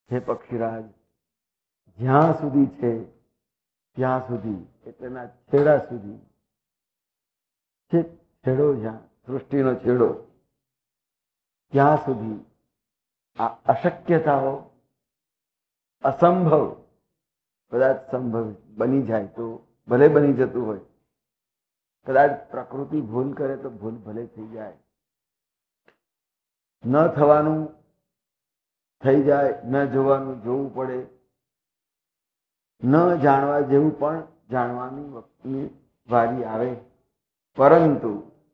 હે પક્ષીરાજ, જ્યાં સુધી છે ત્યાં સુધી, એટલેના છેડા સુધી, છેડો જ્યાં સૃષ્ટિનો છેડો, ત્યાં સુધી આ અશક્યતાઓ, અસંભવ કદાચ સંભવ બની જાય તો ભલે બની જતું હોય, કદાચ પ્રકૃતિ ભૂલ કરે તો ભૂલ ભલે થઈ જાય, ન થવાનું થઈ જાય, ન જોવાનું જોવું પડે, ન જાણવા જેવું પણ જાણવાની વખતની વારી આવે, પરંતુ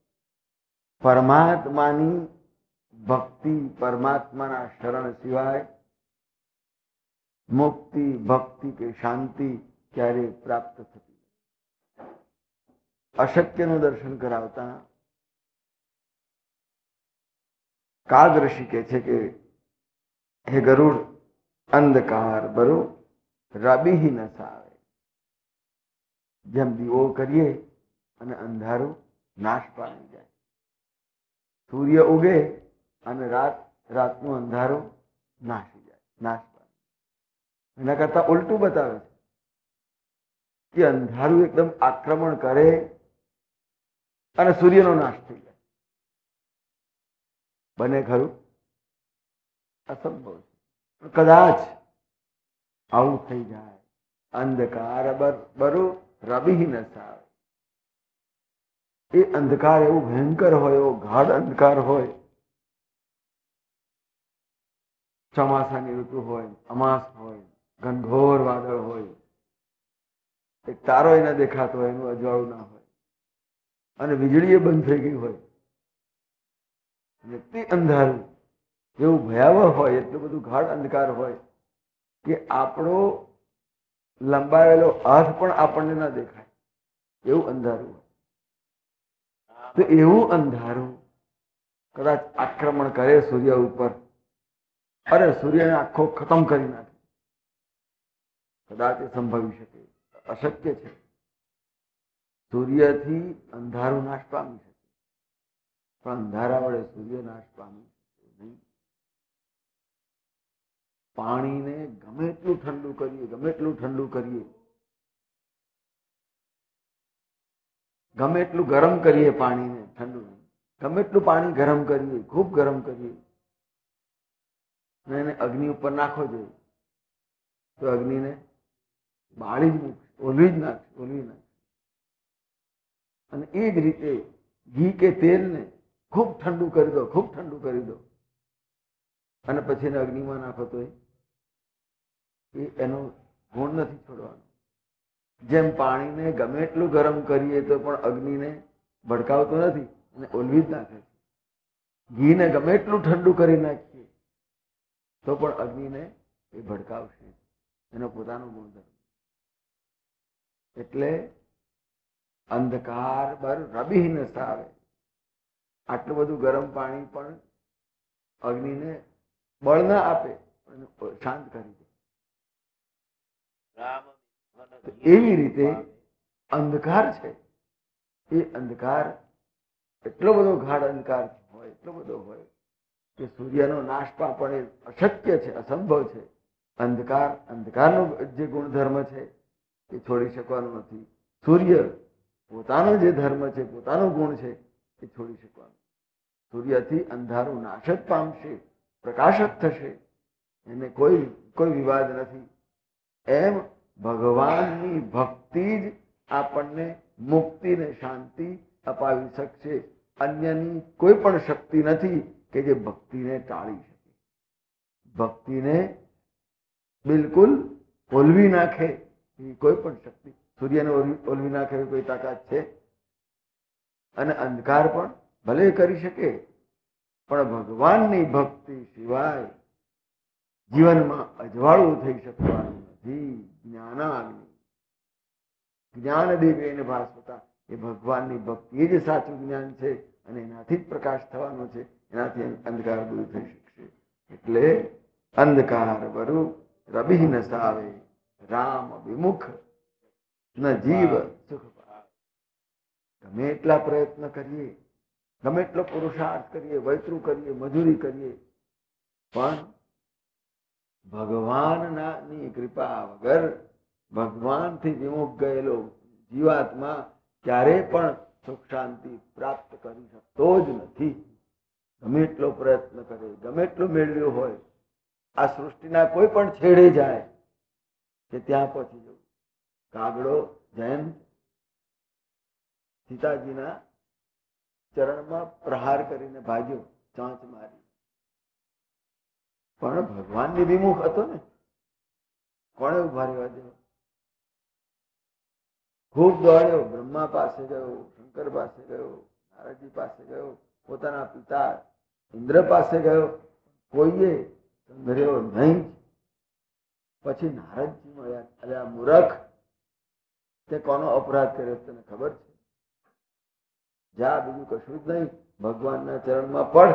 પરમાત્માની ભક્તિ, પરમાત્માના શરણ સિવાય મુક્તિ, ભક્તિ કે શાંતિ ક્યારે પ્રાપ્ત થતી નથી. અશક્યનું દર્શન કરાવતા કાગ ઋષિ કહે છે કે હે ગરુડ, અંધકાર બરો રબી ન સાવે. જેમ દીવો કરીએ અને અંધારું નાશ પામી જાય, સૂર્ય ઉગે અને રાતનું અંધારું નાશી જાય, નાશ પામે. એના કરતા ઉલટું બતાવે છે કે અંધારું એકદમ આક્રમણ કરે અને સૂર્યનો નાશ થઈ જાય. બને ખરું? અસંભવ છે. કદાચ આવું થઈ જાય, અંધકાર બરો રબી ન સાવે. એ અંધકાર એવો ભયંકર હોય, એવો ગાઢ અંધકાર હોય, ચોમાસાની ઋતુ હોય, અમાસ હોય, ઘનઘોર વાદળ હોય, એક તારો એને દેખાતો હોય, એનું અજવાળું ના હોય, અને વીજળી એ બંધ થઈ ગઈ હોય, અને તે અંધારું એવું ભયાવહ હોય, એટલું બધું ગાઢ અંધકાર હોય કે આપણો લંબાવેલો હાથ પણ આપણને ના દેખાય, એવું અંધારું હોય. તો એવું અંધારું કદાચ આક્રમણ કરે સૂર્ય ઉપર, અરે સૂર્યને આખો ખતમ કરી નાખે, કદાચ એ સંભવી શકે. અશક્ય છે. સૂર્યથી અંધારું નાશ પામી શકે, પણ અંધારા વડે સૂર્ય નાશ પામી શકે નહીં. પાણીને ગમે એટલું ઠંડુ કરીએ, ગમે એટલું ઠંડુ કરીએ, ગમે એટલું ગરમ કરીએ, પાણીને ઠંડુ નહીં, ગમે એટલું પાણી ગરમ કરીએ, ખૂબ ગરમ કરીએ, અને એને અગ્નિ ઉપર નાખો જોઈએ તો અગ્નિને બાળી જ મૂકશે, ઓલવી જ નાખશે, ઓલવી નાખશે. અને એ જ રીતે ઘી કે તેલને ખૂબ ઠંડુ કરી દો, ખૂબ ઠંડુ કરી દો, અને પછી એને અગ્નિમાં નાખો તો એ એનો ગુણ નથી છોડવાનો. જેમ પાણીને ગમે એટલું ગરમ કરીએ તો પણ અગ્નિને ભડકાવતો નથી અને ઓલવી જ નાખે છે. ઘીને ગમે એટલું ઠંડુ કરી નાખીએ તો પણ અગ્નિને એ ભડકાવશે, એનો પોતાનો ગુણધર્મ. એટલે અંધકાર બર રબી ન સાવે. આટલું બધું ગરમ પાણી પણ અગ્નિને બળ ના આપે, શાંત કરી દે. એવી રીતે અંધકાર છે, એ અંધકાર એટલો બધો ગાઢ અંધકાર હોય, એટલો બધો હોય કે સૂર્યનો નાશ પણ એ અશક્ય છે, અસંભવ છે. અંધકારનો જે ગુણધર્મ છે એ છોડી શકવાનું નથી. સૂર્ય પોતાનો જે ધર્મ છે, પોતાનો ગુણ છે, એ છોડી શકવાનું. સૂર્યથી અંધારું નાશ જ પામશે, પ્રકાશ જ થશે, એને કોઈ વિવાદ નથી. એમ ભગવાનની ભક્તિ જ આપણને મુક્તિ ને શાંતિ અપાવી શકશે. અન્યની કોઈ પણ શક્તિ નથી કે જે ભક્તિને ટાળી શકે, ભક્તિને બિલકુલ ઓલવી નાખે એ કોઈ પણ શક્તિ. સૂર્યને ઓલવી નાખે એવી કોઈ તાકાત છે? અને અંધકાર પણ ભલે કરી શકે, પણ ભગવાનની ભક્તિ સિવાય જીવનમાં અજવાળું થઈ શકવાનું નથી. જ્ઞાનાગ્નિ જ્ઞાન દેવેન ભાસ્વતા, એ ભગવાનની ભક્તિ એ જ સાચું જ્ઞાન છે, અને એનાથી જ પ્રકાશ થવાનો છે, એનાથી અંધકાર દૂર થઈ શકશે. એટલે અંધકાર વરુ રબી ન સાવે, રામ વિમુખ ન જીવ સુખ પાવે. ગમે એટલા પ્રયત્ન કરીએ, ગમે એટલો પુરુષાર્થ કરીએ, વૈતરું કરીએ, મજૂરી કરીએ, પણ ભગવાનની કૃપા વગર ભગવાનથી વિમુખ ગયેલો જીવાત્મા ક્યારેય પણ સુખ શાંતિ પ્રાપ્ત કરી શકતો જ નથી. ગમે એટલો પ્રયત્ન કરે, ગમે એટલો મેળવ્યો હોય, આ સૃષ્ટિના કોઈ પણ છેડે જાય કે ત્યાં પહોંચી જવું. કાગડો જયંત સીતાજીના ચરણમાં પ્રહાર કરીને ભાગ્યો, ચાંચ મારી, પણ ભગવાનની વિમુખ હતો ને. કોણે ઉભા રહેવા દેવો? ખૂબ દોડ્યો, બ્રહ્મા પાસે ગયો, શંકર પાસે ગયો, નારદજી પાસે ગયો, પોતાના પિતા ઇન્દ્ર પાસે ગયો, કોઈએ સંગ્રહ્યો નહીં. પછી નારદજી મળ્યા. અરે આ મૂર્ખ, તે કોનો અપરાધ કર્યો તને ખબર છે? જા, બીજું કશું જ નહીં, ભગવાનના ચરણમાં પડ.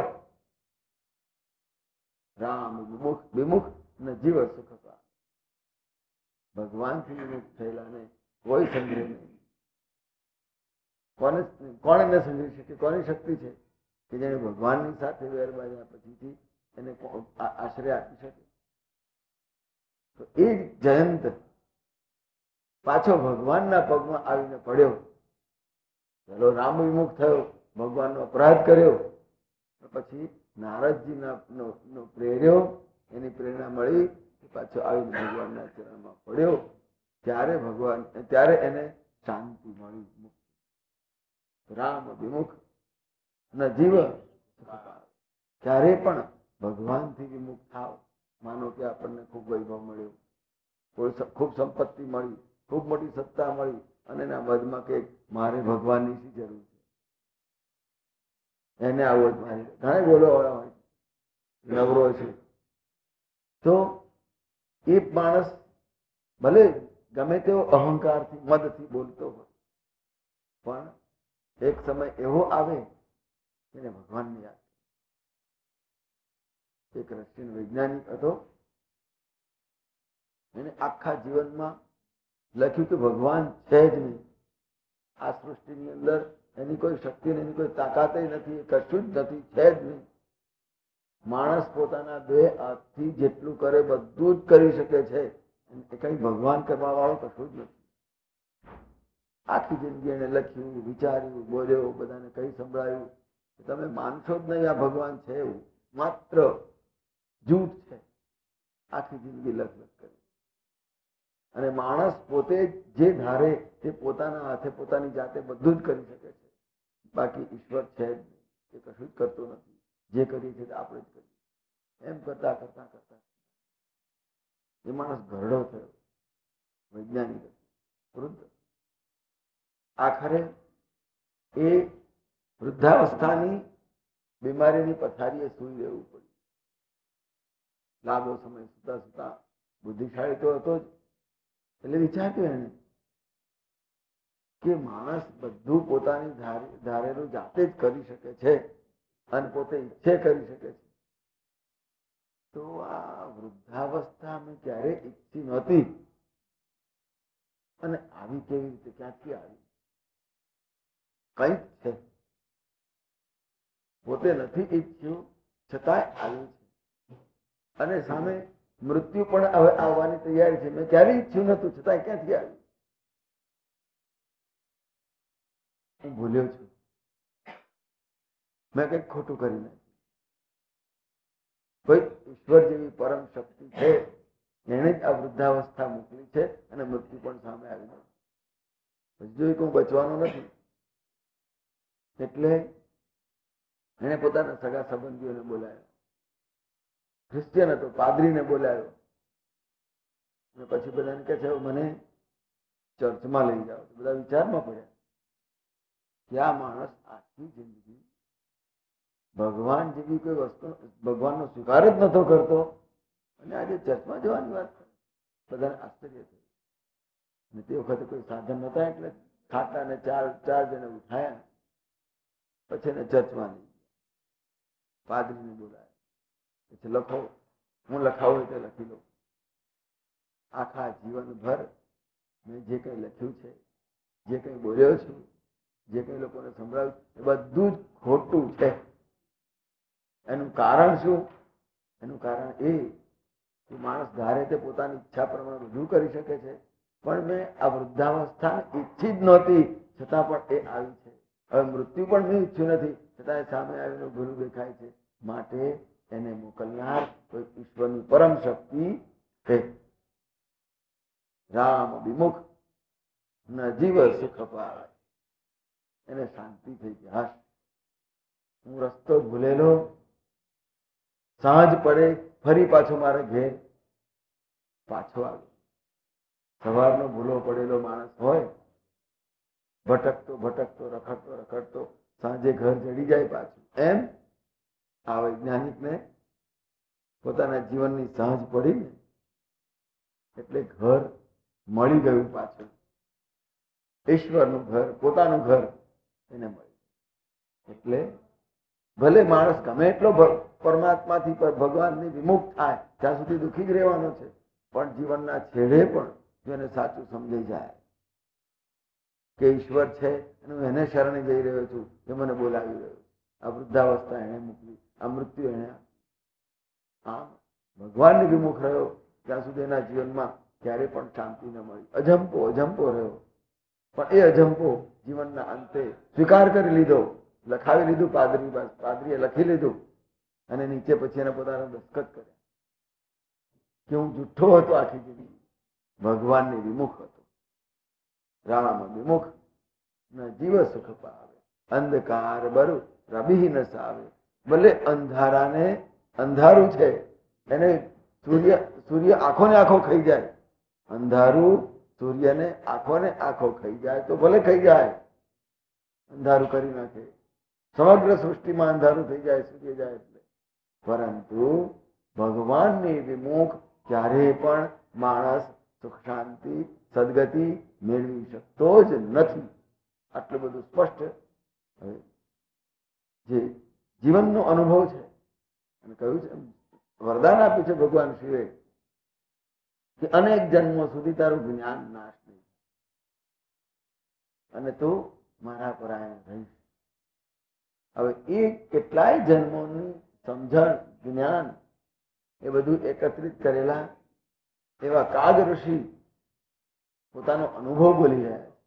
રામ વિમુખ વિમુખ ને જીવ સુખ પામે. ભગવાનથી વિમુખ થયેલાને કોઈ સંગ્રહ નહીં. કોને ન સંગ્રહી શકે? કોની શક્તિ છે કે જેને ભગવાનની સાથે વેર બાંધ્યા પછીથી એને આશ્રય આપી શકે? તો એ જયંત પાછો ભગવાનના પગમાં આવીને પડ્યો. પેલો રામ વિમુખ થયો, ભગવાનનો અપરાધ કર્યો, પછી નારદજી પ્રેર્યો, એની પ્રેરણા મળી, પાછો આવીને ભગવાનના ચરણમાં પડ્યો. ત્યારે એને શાંતિ મળી. રામ વિમુખ ન જીવ. ક્યારે પણ ભગવાનથી વિમુખ થાવ. માનો કે આપણને ખૂબ વૈભવ મળ્યો, ખૂબ સંપત્તિ મળી, ખૂબ મોટી સત્તા મળી, અને એના મધમાં કે મારે ભગવાનની શી જરૂર છે, એને આવો જ મારે. ઘણા બોલો વાળા હોય, નવરો છે, તો એ માણસ ભલે ગમે તેવો અહંકારથી મદથી બોલતો હોય, પણ એક સમય એવો આવે એને ભગવાનની યાદ. એક રશિયન વૈજ્ઞાનિક હતો, એને આખા જીવનમાં લખ્યું કે ભગવાન છે જ નહીં. આ સૃષ્ટિની અંદર એની કોઈ શક્તિ, એની કોઈ તાકાત નથી, કશું જ નથી, છે જ નહીં. માણસ પોતાના બે હાથથી જેટલું કરે બધું જ કરી શકે છે, એ કઈ ભગવાન કરવા વાળો કશું જ નથી. આખી જિંદગી એને લખ્યું, વિચાર્યું, બોલ્યો, બધાને કઈ સંભળાયું, તમે માનશો જ નહીં આ ભગવાન છે એવું, માત્ર જૂઠ છે. આખી જિંદગી લખ કરી. અને માણસ પોતે જે ધારે તે પોતાના હાથે પોતાની જાતે બધું જ કરી શકે છે. બાકી ઈશ્વર છે જ નહીં, એ કશું જ કરતો નથી. જે કરીએ છીએ આપણે જ કરીએ. એમ કરતા કરતા કરતા એ માણસ ઘરડો થયો, વૈજ્ઞાનિક વૃદ્ધ. આખરે એ વૃદ્ધાવસ્થાની બીમારીની પથારીએ સૂઈ રહેવું પડ્યું. લાંબો સમય સુતા સુતા બુદ્ધિશાળી તો હતો જ, એટલે વિચાર્યું એને કે માણસ બધું પોતાની ધારેલું જાતે જ કરી શકે છે અને પોતે ઈચ્છે કરી શકે છે. તો આ વૃદ્ધાવસ્થા મેં ક્યારેય ઈચ્છી નહોતી, અને આવી કેવી રીતે, ક્યાંથી આવી? કંઈક છે, પોતે નથી ઈચ્છ્યું છતાંય આવ્યું છે. અને સામે મૃત્યુ પણ હવે આવવાની તૈયારી છે. મેં ક્યારેય ઈચ્છ્યું નતું, છતાંય ક્યાંથી આવ્યું? હું ભૂલ્યો છું, મેં કંઈક ખોટું કરી નાખ્યું. કોઈ ઈશ્વર જેવી પરમ શક્તિ છે, એને જ આ વૃદ્ધાવસ્થા મોકલી છે, અને મૃત્યુ પણ સામે આવી નથી. હજુ હું બચવાનો નથી. એટલે એને પોતાના સગા સંબંધીઓને બોલાવ્યા. ક્રિશ્ચિયન હતો, પાદરીને બોલાવ્યો. અને પછી બધાને કહે છે મને ચર્ચમાં લઈ જાઓ. બધા વિચારમાં પડ્યા કે આ માણસ આખી જિંદગી ભગવાન જેવી કોઈ વસ્તુ, ભગવાનનો સ્વીકાર જ નતો કરતો, અને આજે ચર્ચમાં જવાની વાત કરે. બધાને આશ્ચર્ય થયું. અને તે વખતે કોઈ સાધન નતા, એટલે ખાટા ને ચાર જણે ઉઠાયા, પછી એને ચર્ચમાં લઈ ગયા. પાદરીને બોલાયા. પછી લખો, હું લખાવું એટલે લખી લો. આખા જીવનભર મેં જે કંઈ લખ્યું છે, જે કંઈ બોલ્યો છું, જે કંઈ લોકોને સંભળાવ્યું, એ બધું જ ખોટું છે. એનું કારણ શું? એનું કારણ એ માણસ ધારે તે પોતાની ઈચ્છા પ્રમાણે બધું કરી શકે છે, પણ મેં આ વૃદ્ધાવસ્થા ઈચ્છી જ નહોતી, છતાં પણ એ આવી છે. હવે મૃત્યુ પણ મેં ઈચ્છ્યું નથી, છતાં સામે આવીને ભૂલું દેખાય છે. માટે એને મોકલનાર કોઈ ઈશ્વરની પરમ શક્તિ છે. રામ વિમુખ ન જીવ સુખ પાય. એને શાંતિ થઈ ગઈ. હું રસ્તો ભૂલેલો, સાંજ પડે ફરી પાછો મારે ઘેર પાછો આવ્યો. સવારનો ભૂલો પડેલો માણસ હોય, ભટકતો ભટકતો રખડતો રખડતો સાંજે ઘર ચડી જાય પાછું. એમ આ વૈજ્ઞાનિકને પોતાના જીવનની સાંજ પડી ને એટલે ઘર મળી ગયું પાછું. ઈશ્વરનું ઘર, પોતાનું ઘર એને મળ્યું. એટલે ભલે માણસ ગમે એટલો પરમાત્માથી ભગવાનની વિમુખ થાય ત્યાં સુધી દુઃખી જ રહેવાનો છે, પણ જીવનના છેડે પણ જો એને સાચું સમજાઈ જાય કે ઈશ્વર છે અને હું એને શરણે જઈ રહ્યો છું, એ મને બોલાવી રહ્યો છે. આ વૃદ્ધાવસ્થા એને મોકલી, આ મૃત્યુ એને. આમ ભગવાનની વિમુખ રહ્યો ત્યાં સુધી એના જીવનમાં ક્યારેય પણ શાંતિ ન મળી. અજંપો અજંપો રહ્યો, પણ એ અજંપો જીવનના અંતે સ્વીકાર કરી લીધો, લખાવી લીધું. પાદરીએ લખી લીધું અને નીચે પછી એને પોતાના દસ્તખત કર્યા કે હું જુઠ્ઠો હતો, આખી જિંદગી ભગવાનની વિમુખ હતો. રામ વિમુખ ન જીવ સુખ પાવે, અંધકાર બરુ રબી ન સાવે. ભલે અંધારાને અંધારું છે, એને સૂર્ય આંખોને આંખો ખાઈ જાય. અંધારું સૂર્યને આંખોને આંખો ખાઈ જાય તો ભલે ખાઈ જાય, અંધારું કરી નાખે. સમગ્ર સૃષ્ટિમાં અંધારું થઈ જાય સૂર્ય જાય એટલે. પરંતુ ભગવાનની વિમુખ ક્યારેય પણ માણસ સુખ શાંતિ સદગતિ મેળવી શકતો જ નથી. આટલું બધું સ્પષ્ટ જે જીવનનો અનુભવ છે અને કહ્યું છે, વરદાન આપ્યું છે ભગવાન શિવે કે અનેક જન્મો સુધી તારું જ્ઞાન નાશ નહીં અને તું મારા પરાયણ રહીશ. હવે એ કેટલાય જન્મોની સમજણ જ્ઞાન એ બધું એકત્રિત કરેલા એવા કાગ ઋષિ પોતાનો અનુભવ બોલી રહ્યા છે.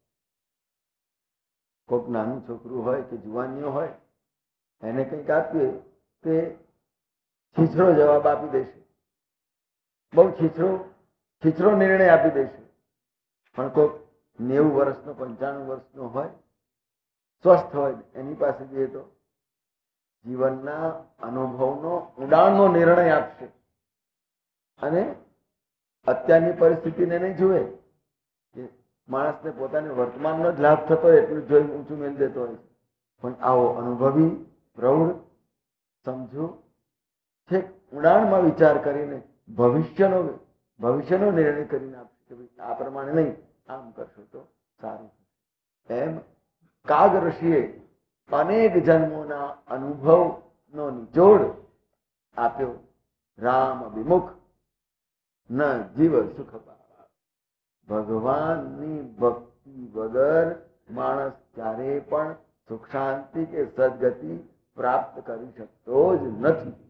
કોઈક નાનું છોકરું હોય કે જુવાનીઓ હોય, એને કંઈક આપીએ તે છીછરો જવાબ આપી દેશે, બહુ છીછરો નિર્ણય આપી દેશે. પણ કોઈક 90 વર્ષનો 95 વર્ષનો હોય, સ્વસ્થ હોય, એની પાસે જઈએ તો જીવનના અનુભવનો ઊંડાણનો નિર્ણય આપશે અને અત્યારની પરિસ્થિતિને નહીં જુએ કે માણસને પોતાને વર્તમાનનો જ લાભ થતો હોય એટલું જોઈ ઊંચું મેળ દેતો હોય. પણ આવો અનુભવી પ્રૌઢ સમજુ છેક ઊંડાણમાં વિચાર કરીને ભવિષ્યનો નિર્ણય કરીને આપશે કે ભાઈ આ પ્રમાણે નહીં, આમ કરશો તો સારું. એમ કાગ ઋષિએ અનેક જન્મોના અનુભવનો નિચોડ આપ્યો. રામ વિમુખ ન જીવ સુખ પાવે. ભગવાનની ભક્તિ વગર માણસ ક્યારેય પણ સુખ શાંતિ કે સદગતિ પ્રાપ્ત કરી શકતો જ નથી.